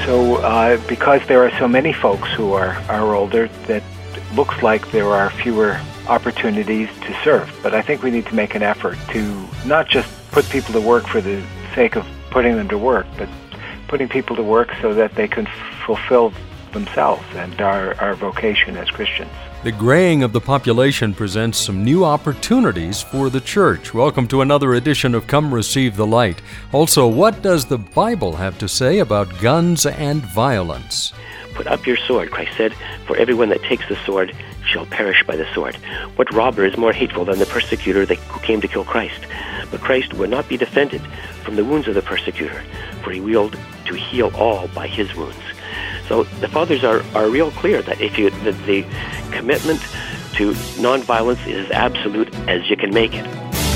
So because there are so many folks who are older, that looks like there are fewer opportunities to serve. But I think we need to make an effort to not just put people to work for the sake of putting them to work, but putting people to work so that they can fulfill themselves and our vocation as Christians. The graying of the population presents some new opportunities for the church. Welcome to another edition of Come Receive the Light. Also, what does the Bible have to say about guns and violence? Put up your sword, Christ said, for everyone that takes the sword shall perish by the sword. What robber is more hateful than the persecutor who came to kill Christ? But Christ would not be defended from the wounds of the persecutor, for he willed to heal all by his wounds. So the fathers are real clear that the commitment to nonviolence is as absolute as you can make it.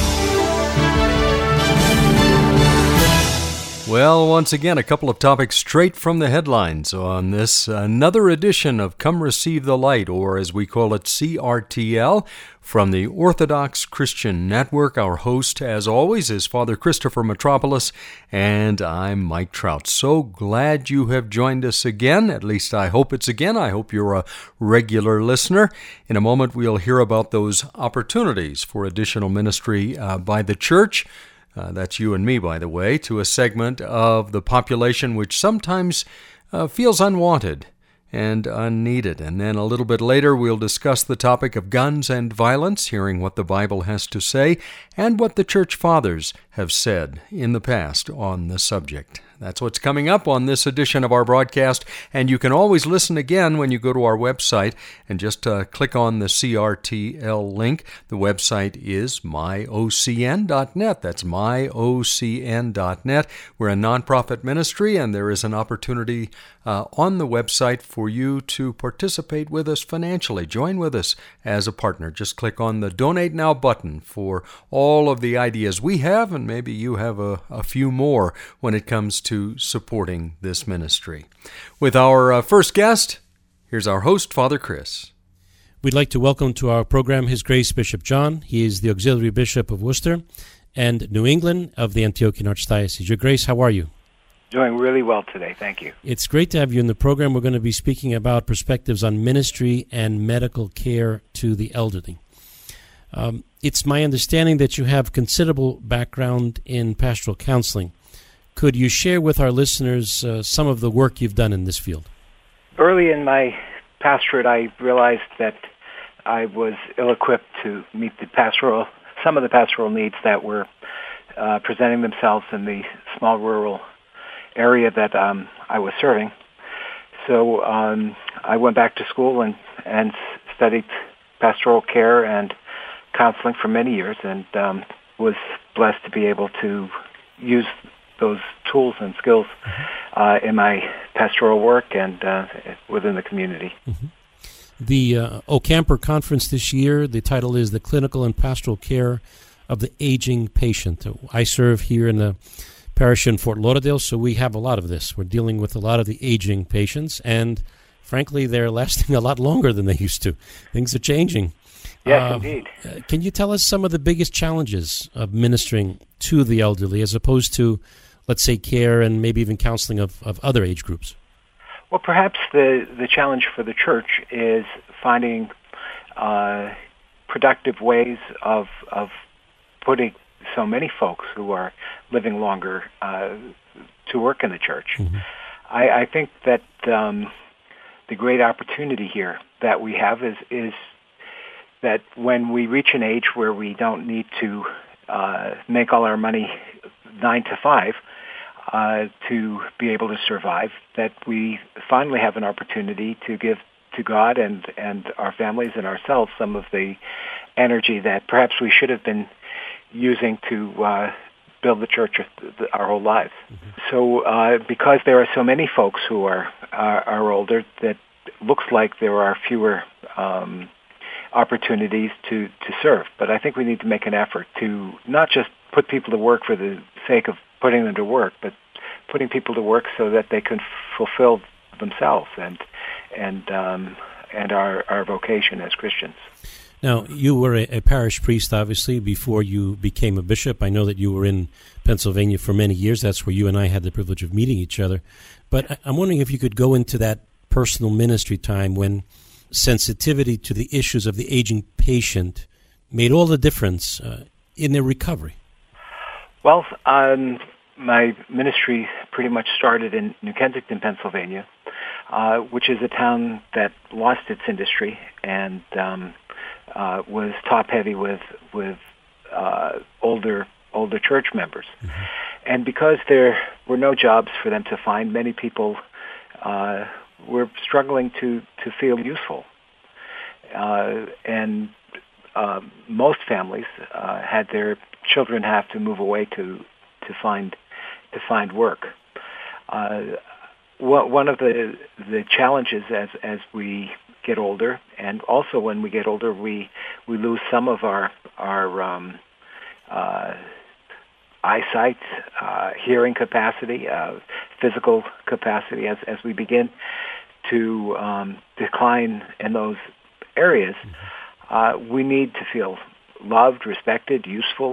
Well, once again, a couple of topics straight from the headlines on this, another edition of Come Receive the Light, or as we call it, CRTL, from the Orthodox Christian Network. Our host, as always, is Father Christopher Metropolis, and I'm Mike Trout. So glad you have joined us again. At least I hope it's again. I hope you're a regular listener. In a moment, we'll hear about those opportunities for additional ministry by the church. That's you and me, by the way, to a segment of the population which sometimes feels unwanted and unneeded. And then a little bit later, we'll discuss the topic of guns and violence, hearing what the Bible has to say and what the church fathers have said in the past on the subject. That's what's coming up on this edition of our broadcast, and you can always listen again when you go to our website and just click on the CRTL link. The website is myocn.net. That's myocn.net. We're a nonprofit ministry, and there is an opportunity on the website for you to participate with us financially. Join with us as a partner. Just click on the Donate Now button for all of the ideas we have, and maybe you have a few more when it comes to supporting this ministry. With our first guest, here's our host, Father Chris. We'd like to welcome to our program His Grace Bishop John. He is the Auxiliary Bishop of Worcester and New England of the Antiochian Archdiocese. Your Grace, how are you? Doing really well today, thank you. It's great to have you in the program. We're going to be speaking about perspectives on ministry and medical care to the elderly. It's my understanding that you have considerable background in pastoral counseling. Could you share with our listeners some of the work you've done in this field? Early in my pastorate, I realized that I was ill-equipped to meet some of the pastoral needs that were presenting themselves in the small rural area that I was serving. So I went back to school and studied pastoral care and counseling for many years, and was blessed to be able to use those tools and skills in my pastoral work and within the community. Mm-hmm. The OCAMPER conference this year, the title is The Clinical and Pastoral Care of the Aging Patient. I serve here in the parish in Fort Lauderdale, so we have a lot of this. We're dealing with a lot of the aging patients, and frankly, they're lasting a lot longer than they used to. Things are changing. Yes, indeed. Can you tell us some of the biggest challenges of ministering to the elderly as opposed to, let's say, care and maybe even counseling of other age groups? Well, perhaps the challenge for the church is finding productive ways of putting so many folks who are living longer to work in the church. Mm-hmm. I think that the great opportunity here that we have is that when we reach an age where we don't need to make all our money 9 to 5 to be able to survive, that we finally have an opportunity to give to God and our families and ourselves some of the energy that perhaps we should have been using to build the church our whole lives. Mm-hmm. So because there are so many folks who are older, that looks like there are fewer opportunities to serve. But I think we need to make an effort to not just put people to work for the sake of putting them to work, but putting people to work so that they can fulfill themselves and our vocation as Christians. Now, you were a parish priest, obviously, before you became a bishop. I know that you were in Pennsylvania for many years. That's where you and I had the privilege of meeting each other. But I'm wondering if you could go into that personal ministry time when sensitivity to the issues of the aging patient made all the difference in their recovery. Well, my ministry pretty much started in New Kensington, Pennsylvania, which is a town that lost its industry and was top-heavy with older church members. Mm-hmm. And because there were no jobs for them to find, many people were struggling to feel useful. And most families had their children have to move away to find work. One of the challenges as we get older, and also when we get older, we lose some of our eyesight, hearing capacity, physical capacity as we begin to decline in those areas. We need to feel loved, respected, useful,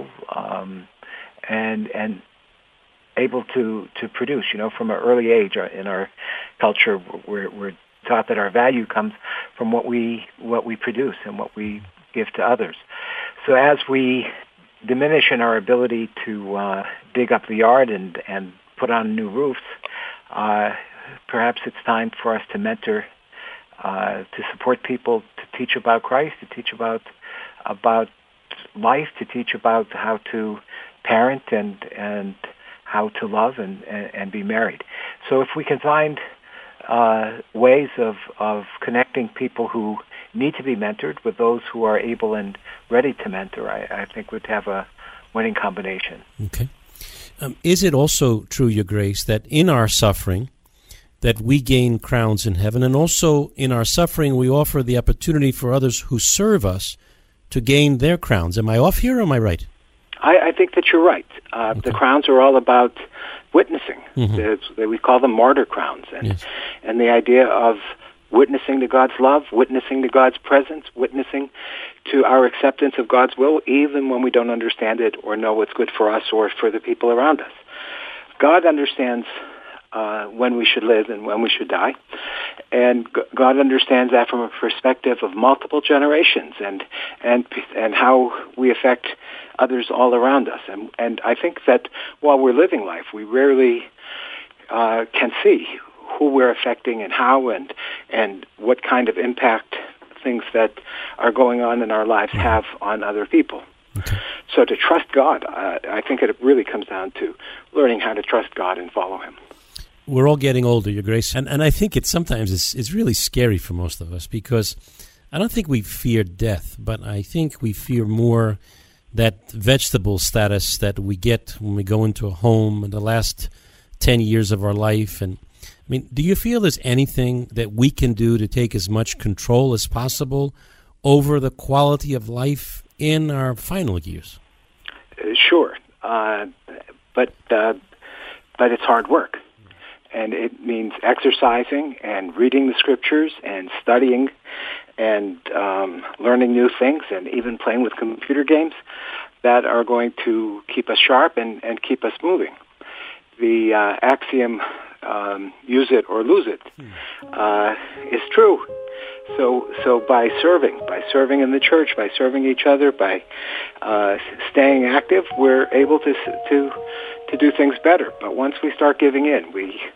and able to produce. From an early age in our culture, we're taught that our value comes from what we produce and what we give to others. So as we diminish in our ability to dig up the yard and put on new roofs, perhaps it's time for us to mentor, to support people, to teach about Christ, to teach about life, to teach about how to parent and how to love and be married. So if we can find ways of connecting people who need to be mentored with those who are able and ready to mentor, I think we'd have a winning combination. Okay. Is it also true, Your Grace, that in our suffering that we gain crowns in heaven, and also in our suffering we offer the opportunity for others who serve us to gain their crowns? Am I off here or am I right? I think that you're right. Okay. The crowns are all about witnessing. Mm-hmm. We call them martyr crowns. Yes. And the idea of witnessing to God's love, witnessing to God's presence, witnessing to our acceptance of God's will, even when we don't understand it or know what's good for us or for the people around us. God understands when we should live and when we should die. And God understands that from a perspective of multiple generations and how we affect others all around us. And I think that while we're living life, we rarely can see who we're affecting and how and what kind of impact things that are going on in our lives have on other people. Okay. So to trust God, I think it really comes down to learning how to trust God and follow Him. We're all getting older, Your Grace, and I think sometimes it's really scary for most of us, because I don't think we fear death, but I think we fear more that vegetable status that we get when we go into a home in the last 10 years of our life. And I mean, do you feel there's anything that we can do to take as much control as possible over the quality of life in our final years? Sure, but it's hard work. And it means exercising and reading the scriptures and studying and learning new things and even playing with computer games that are going to keep us sharp and keep us moving. The axiom, use it or lose it, is true. So by serving in the church, by serving each other, by staying active, we're able to do things better. But once we start giving in,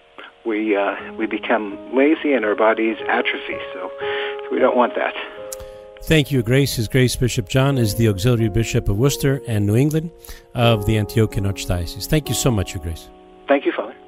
we become lazy and our bodies atrophy. So we don't want that. Thank you, Grace. His Grace Bishop John is the Auxiliary Bishop of Worcester and New England of the Antiochian Archdiocese. Thank you so much, Your Grace. Thank you, Father.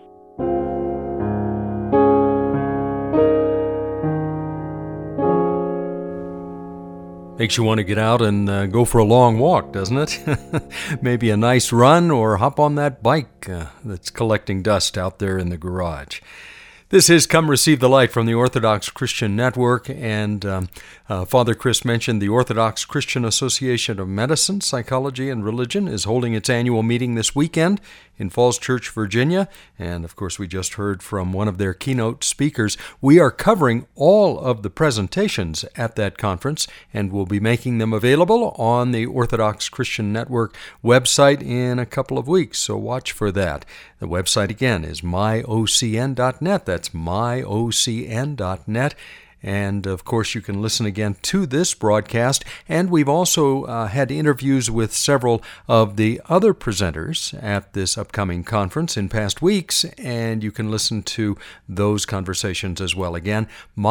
Makes you want to get out and go for a long walk, doesn't it? Maybe a nice run or hop on that bike that's collecting dust out there in the garage. This is Come Receive the Light from the Orthodox Christian Network, and Father Chris mentioned the Orthodox Christian Association of Medicine, Psychology, and Religion is holding its annual meeting this weekend in Falls Church, Virginia, and of course we just heard from one of their keynote speakers. We are covering all of the presentations at that conference, and we'll be making them available on the Orthodox Christian Network website in a couple of weeks, so watch for that. The website again is myocn.net. That's myocn.net. And, of course, you can listen again to this broadcast. And we've also had interviews with several of the other presenters at this upcoming conference in past weeks, and you can listen to those conversations as well. Again,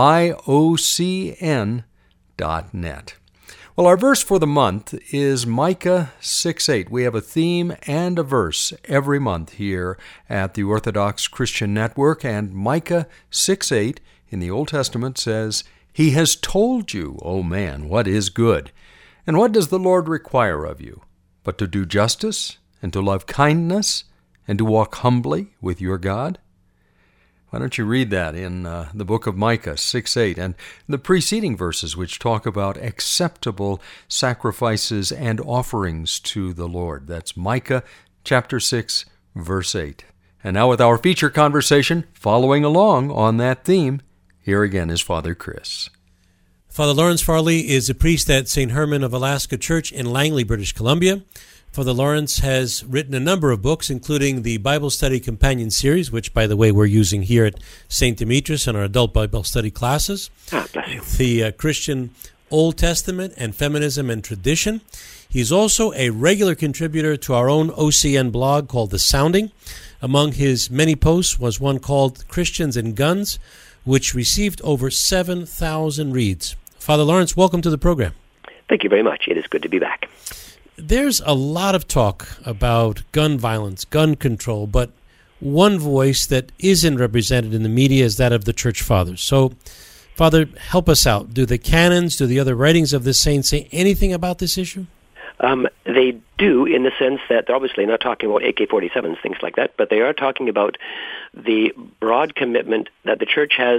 myocn.net. Well, our verse for the month is Micah 6:8. We have a theme and a verse every month here at the Orthodox Christian Network, and Micah 6:8 in the Old Testament says, "He has told you, O man, what is good. And what does the Lord require of you? But to do justice, and to love kindness, and to walk humbly with your God?" Why don't you read that in the book of Micah 6:8 and the preceding verses which talk about acceptable sacrifices and offerings to the Lord. That's Micah chapter 6, verse 8. And now with our feature conversation following along on that theme, here again is Father Chris. Father Lawrence Farley is a priest at St. Herman of Alaska Church in Langley, British Columbia. Father Lawrence has written a number of books, including the Bible Study Companion Series, which, by the way, we're using here at St. Demetrius in our adult Bible study classes. Bless you. The Christian Old Testament and Feminism and Tradition. He's also a regular contributor to our own OCN blog called The Sounding. Among his many posts was one called Christians and Guns, which received over 7,000 reads. Father Lawrence, welcome to the program. Thank you very much. It is good to be back. There's a lot of talk about gun violence, gun control, but one voice that isn't represented in the media is that of the Church Fathers. So, Father, help us out. Do the canons, do the other writings of the saints say anything about this issue? They do, in the sense that they're obviously not talking about AK-47s, things like that, but they are talking about the broad commitment that the Church has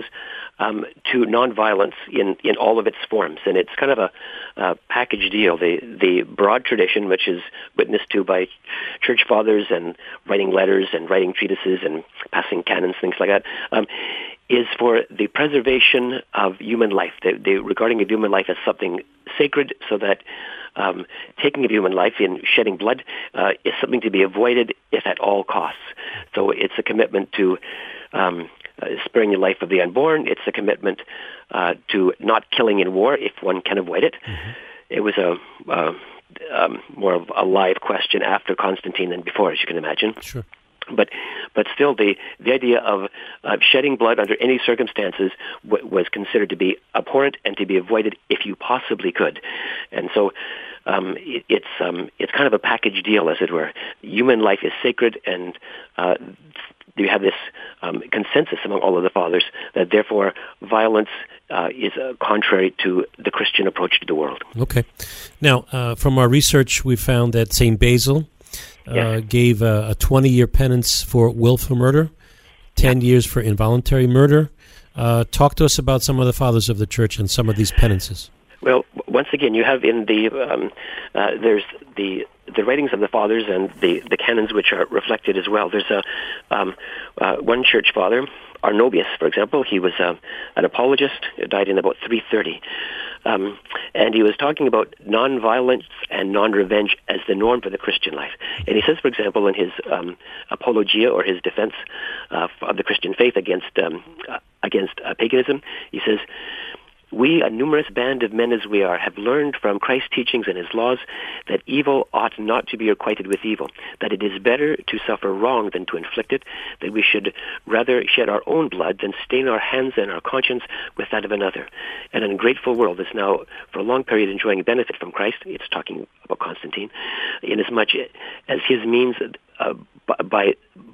to nonviolence in all of its forms. And it's kind of a package deal. The broad tradition, which is witnessed to by Church Fathers and writing letters and writing treatises and passing canons, things like that, is for the preservation of human life, the regarding of human life as something sacred, so that taking of human life in shedding blood is something to be avoided if at all costs. So it's a commitment to sparing the life of the unborn. It's a commitment to not killing in war if one can avoid it. Mm-hmm. It was more of a live question after Constantine than before, as you can imagine. Sure. But still, the idea of shedding blood under any circumstances was considered to be abhorrent and to be avoided if you possibly could. And so it's kind of a package deal, as it were. Human life is sacred, and you have this consensus among all of the fathers that therefore violence is contrary to the Christian approach to the world. Okay. Now, from our research, we found that St. Basil gave a 20-year penance for willful murder, 10 years for involuntary murder. Talk to us about some of the fathers of the Church and some of these penances. Well, once again, you have in the there's the writings of the fathers and the canons which are reflected as well. There's one church father, Arnobius, for example. He was an apologist, died in about 330. And he was talking about nonviolence and non-revenge as the norm for the Christian life. And he says, for example, in his apologia, or his defense of the Christian faith against paganism, he says, "We, a numerous band of men as we are, have learned from Christ's teachings and his laws that evil ought not to be requited with evil, that it is better to suffer wrong than to inflict it, that we should rather shed our own blood than stain our hands and our conscience with that of another. An ungrateful world is now for a long period enjoying a benefit from Christ," it's talking about Constantine, "inasmuch as his means by the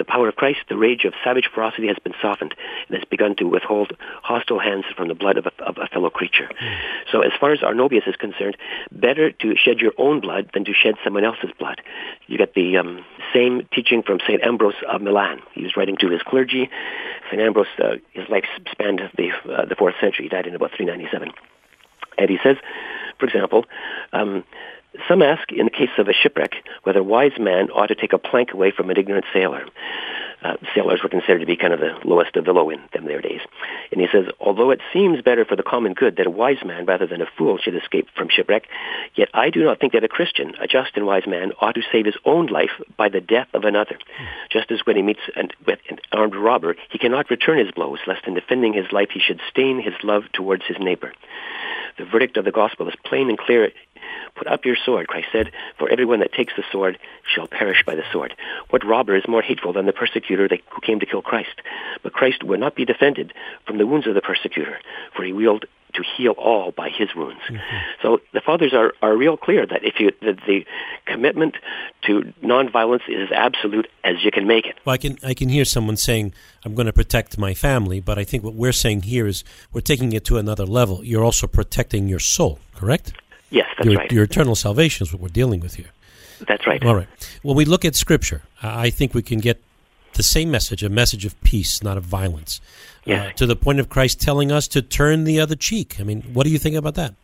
the power of Christ, the rage of savage ferocity has been softened and has begun to withhold hostile hands from the blood of a fellow creature. So as far as Arnobius is concerned, better to shed your own blood than to shed someone else's blood. You get the same teaching from St. Ambrose of Milan. He was writing to his clergy. St. Ambrose, his life spanned the 4th century. He died in about 397. And he says, for example, some ask, in the case of a shipwreck, whether a wise man ought to take a plank away from an ignorant sailor. Sailors were considered to be kind of the lowest of the low in their days. And he says, although it seems better for the common good that a wise man rather than a fool should escape from shipwreck, yet I do not think that a Christian, a just and wise man, ought to save his own life by the death of another. Just as when he meets with an armed robber, he cannot return his blows, lest in defending his life he should stain his love towards his neighbor. The verdict of the gospel is plain and clear. Put up your sword, Christ said, for everyone that takes the sword shall perish by the sword. What robber is more hateful than the persecutor who came to kill Christ? But Christ would not be defended from the wounds of the persecutor, for he willed to heal all by his wounds. Mm-hmm. So the fathers are real clear that the commitment to nonviolence is as absolute as you can make it. Well, I can hear someone saying, I'm going to protect my family, but I think what we're saying here is we're taking it to another level. You're also protecting your soul, correct? Yes, that's right. Your eternal salvation is what we're dealing with here. That's right. All right. When we look at Scripture, I think we can get the same message, a message of peace, not of violence, to the point of Christ telling us to turn the other cheek. I mean, what do you think about that?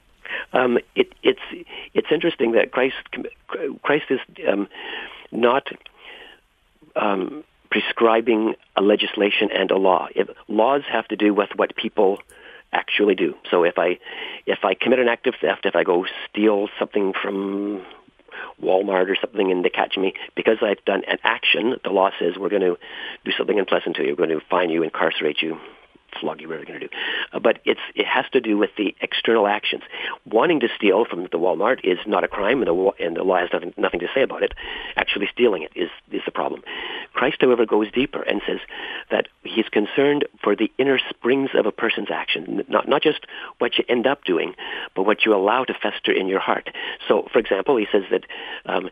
It's interesting that Christ is not prescribing a legislation and a law. Laws have to do with what people actually do. So if I commit an act of theft, if I go steal something from Walmart or something and they catch me, because I've done an action, the law says we're going to do something unpleasant to you. We're going to fine you, incarcerate you, flog you, whatever we're going to do. But it has to do with the external actions. Wanting to steal from the Walmart is not a crime, and the law has nothing to say about it. Actually stealing it is the problem. Christ, however, goes deeper and says that he's concerned for the inner springs of a person's action, not just what you end up doing, but what you allow to fester in your heart. So, for example, he says that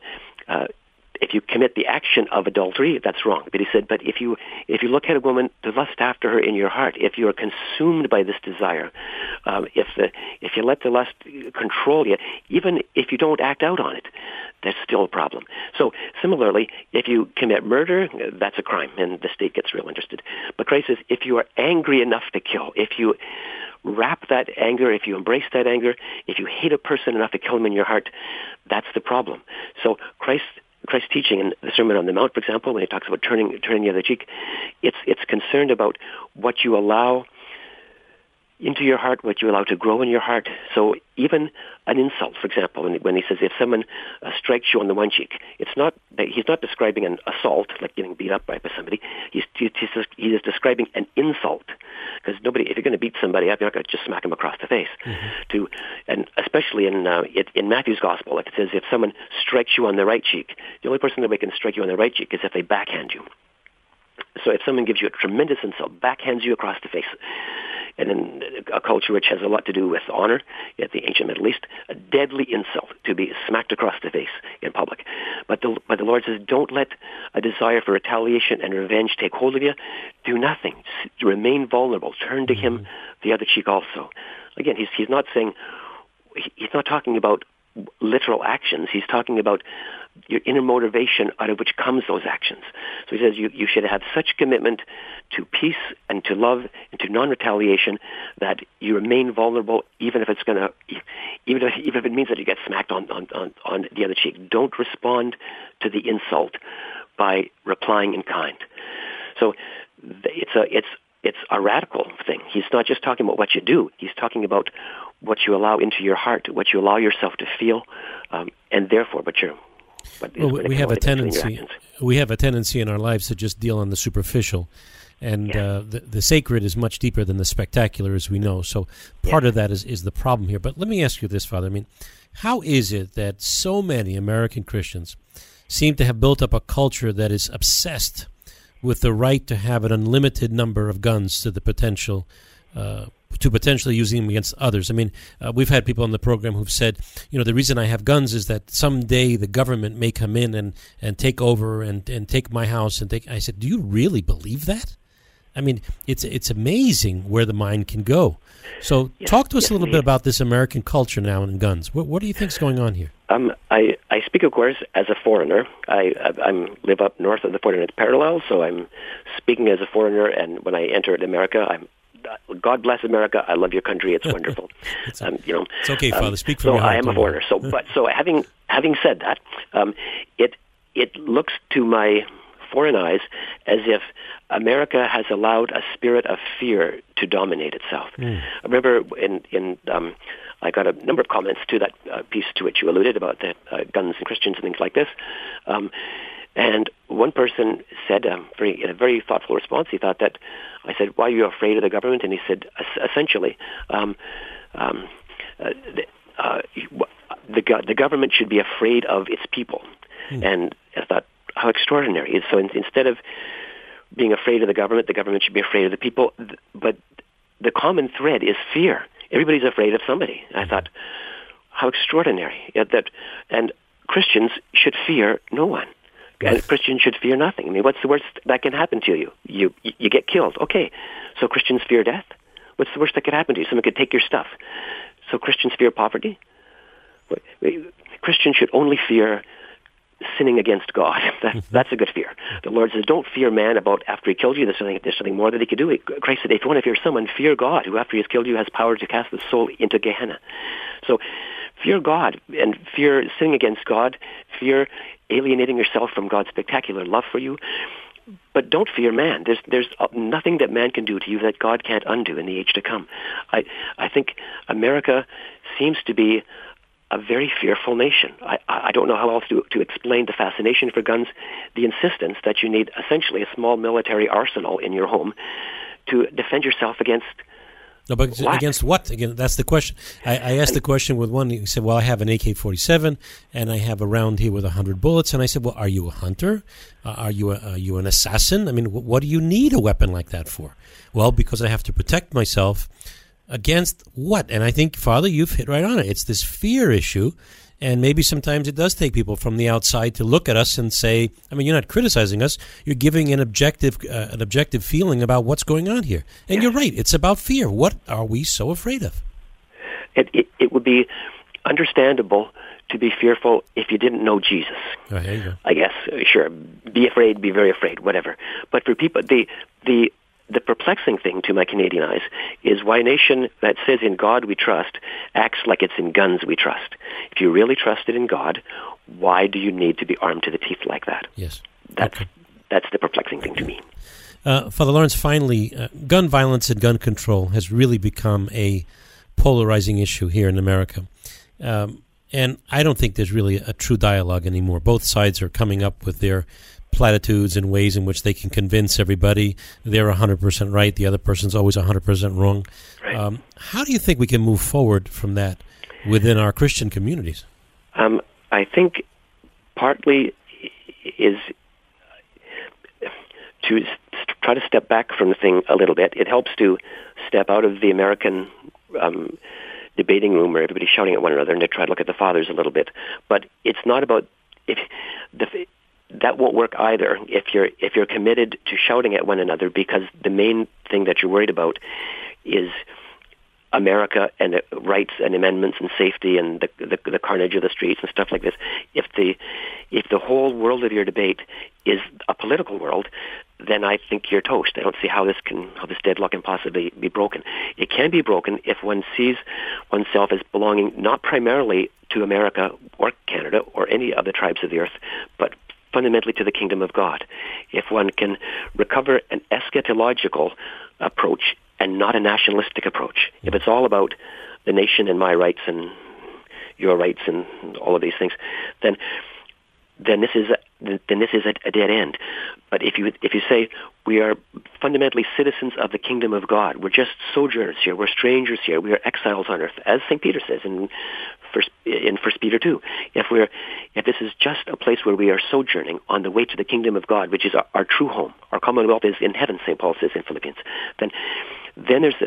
if you commit the action of adultery, that's wrong. But he said, but if you look at a woman to lust after her in your heart, if you are consumed by this desire, if you let the lust control you, even if you don't act out on it, that's still a problem. So similarly, if you commit murder, that's a crime, and the state gets real interested. But Christ says, if you are angry enough to kill, if you wrap that anger, if you embrace that anger, if you hate a person enough to kill him in your heart, that's the problem. So Christ's teaching in the Sermon on the Mount, for example, when he talks about turning the other cheek, it's concerned about what you allow into your heart, what you allow to grow in your heart. So even an insult, for example, when he says if someone strikes you on the one cheek, he's not describing an assault, like getting beat up by somebody. He is describing an insult, because if you're going to beat somebody up, you're not going to just smack them across the face. Mm-hmm. And especially in Matthew's Gospel, it says if someone strikes you on the right cheek, the only person that can strike you on the right cheek is if they backhand you. So if someone gives you a tremendous insult, backhands you across the face, and in a culture which has a lot to do with honor, at the ancient Middle East, a deadly insult to be smacked across the face in public. But the Lord says, don't let a desire for retaliation and revenge take hold of you. Do nothing. Remain vulnerable. Turn to Him the other cheek also. Again, he's not saying, he's not talking about literal actions. He's talking about your inner motivation out of which comes those actions. So he says you should have such commitment to peace and to love and to non-retaliation that you remain vulnerable, even if it means that you get smacked on the other cheek. Don't respond to the insult by replying in kind. So it's a radical thing. He's not just talking about what you do. He's talking about what you allow into your heart, what you allow yourself to feel, and therefore, we have a tendency in our lives to just deal on the superficial, and the sacred is much deeper than the spectacular, as we know. So part of that is the problem here. But let me ask you this, Father. I mean, how is it that so many American Christians seem to have built up a culture that is obsessed with the right to have an unlimited number of guns to the potential to potentially using them against others. I mean, we've had people on the program who've said, the reason I have guns is that someday the government may come in and take over and take my house and take. I said, do you really believe that? I mean, it's amazing where the mind can go. So talk to us a little bit about this American culture now in guns. What do you think is going on here? I speak, of course, as a foreigner. I live up north of the 49th parallel, so I'm speaking as a foreigner, and when I enter America, God bless America. I love your country. It's wonderful. It's okay, Father. Speak for me. So I am a foreigner. So having said that, it looks to my foreign eyes as if America has allowed a spirit of fear to dominate itself. I remember I got a number of comments to that piece to which you alluded about the guns and Christians and things like this. And one person said, in a very thoughtful response, he thought that I said, "Why are you afraid of the government?" And he said, essentially, the government should be afraid of its people. And I thought, how extraordinary! So instead of being afraid of the government should be afraid of the people. But the common thread is fear. Everybody's afraid of somebody. I thought, how extraordinary! And Christians should fear no one. And Christians should fear nothing. I mean, what's the worst that can happen to you? You get killed. Okay, so Christians fear death. What's the worst that could happen to you? Someone could take your stuff. So Christians fear poverty. Christians should only fear sinning against God. That's a good fear. The Lord says, don't fear man about after he killed you. There's something more that he could do. Christ said, if you want to fear someone, fear God, who after he has killed you has power to cast the soul into Gehenna. So fear God and fear sinning against God, fear alienating yourself from God's spectacular love for you. But don't fear man. There's nothing that man can do to you that God can't undo in the age to come. I think America seems to be a very fearful nation. I don't know how else to explain the fascination for guns, the insistence that you need essentially a small military arsenal in your home to defend yourself against. No, but against what? Again, that's the question. I asked the question with one. He said, well, I have an AK-47, and I have a round here with 100 bullets. And I said, well, are you a hunter? Are you an assassin? I mean, what do you need a weapon like that for? Well, because I have to protect myself against what? And I think, Father, you've hit right on it. It's this fear issue. And maybe sometimes it does take people from the outside to look at us and say, I mean, you're not criticizing us. You're giving an objective feeling about what's going on here. And you're right. It's about fear. What are we so afraid of? It would be understandable to be fearful if you didn't know Jesus. Oh, there you go. I guess, sure. Be afraid, be very afraid, whatever. But for people, the perplexing thing to my Canadian eyes is why a nation that says in God we trust acts like it's in guns we trust. If you really trusted in God, why do you need to be armed to the teeth like that? Yes. That's the perplexing thing to me. Father Lawrence, finally, gun violence and gun control has really become a polarizing issue here in America. And I don't think there's really a true dialogue anymore. Both sides are coming up with their platitudes and ways in which they can convince everybody they're 100% right, the other person's always 100% wrong. Right. How do you think we can move forward from that within our Christian communities? I think partly is to try to step back from the thing a little bit. It helps to step out of the American debating room where everybody's shouting at one another and to try to look at the fathers a little bit. But it's not about that won't work either if you're committed to shouting at one another, because the main thing that you're worried about is America and rights and amendments and safety and the carnage of the streets and stuff like this. If the whole world of your debate is a political world, then I think you're toast. I don't see how this deadlock can possibly be broken. It can be broken if one sees oneself as belonging not primarily to America or Canada or any other tribes of the earth, but fundamentally to the kingdom of God. If one can recover an eschatological approach and not a nationalistic approach. If it's all about the nation and my rights and your rights and all of these things, then this is a dead end. But if you say we are fundamentally citizens of the kingdom of God, we're just sojourners here, we're strangers here, we are exiles on earth, as St. Peter says in 1 Peter 2. If this is just a place where we are sojourning on the way to the kingdom of God, which is our true home, our commonwealth is in heaven, St. Paul says in Philippians, then there's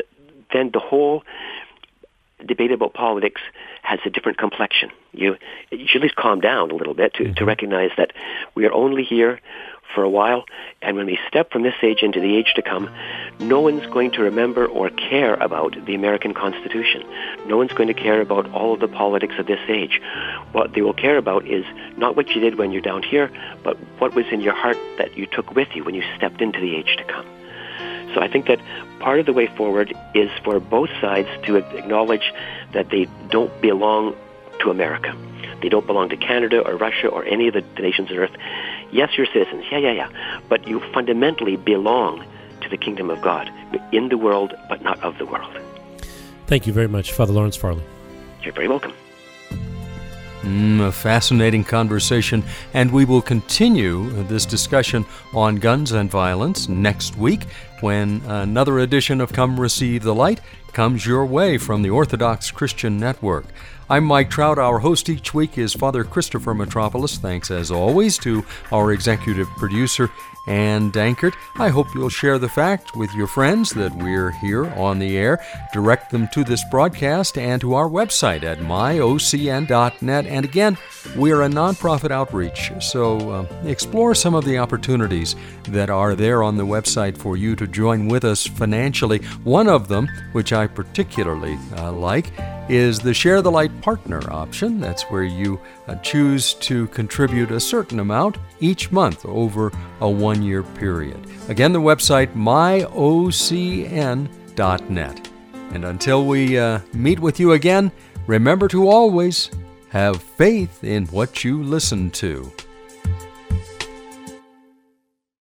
then the whole debate about politics has a different complexion. You should at least calm down a little bit to recognize that we are only here for a while, and when we step from this age into the age to come, no one's going to remember or care about the American Constitution. No one's going to care about all of the politics of this age. What they will care about is not what you did when you're down here, but what was in your heart that you took with you when you stepped into the age to come. So I think that part of the way forward is for both sides to acknowledge that they don't belong to America. They don't belong to Canada or Russia or any of the nations on earth. Yes, you're citizens. Yeah. But you fundamentally belong to the kingdom of God, in the world, but not of the world. Thank you very much, Father Lawrence Farley. You're very welcome. A fascinating conversation, and we will continue this discussion on guns and violence next week when another edition of Come Receive the Light comes your way from the Orthodox Christian Network. I'm Mike Trout. Our host each week is Father Christopher Metropolis. Thanks, as always, to our executive producer, Ann Dankert. I hope you'll share the fact with your friends that we're here on the air. Direct them to this broadcast and to our website at myocn.net. And again, we're a nonprofit outreach, so explore some of the opportunities that are there on the website for you to join with us financially. One of them, which I particularly like, is the Share the Light Partner option. That's where you choose to contribute a certain amount each month over a one-year period. Again, the website, myocn.net. And until we meet with you again, remember to always have faith in what you listen to.